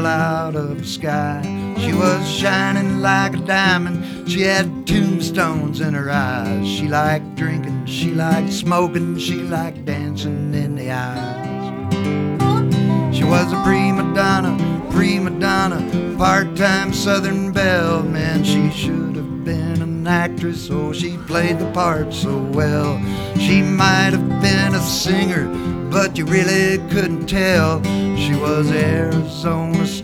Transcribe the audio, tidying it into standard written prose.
out of the sky. She was shining like a diamond. She had tombstones in her eyes. She liked drinking, she liked smoking, she liked dancing in the eyes. She was a prima donna, part-time Southern belle. Man, she should have been an actress, oh, she played the part so well. She might have been a singer, but you really couldn't tell. She was Arizona's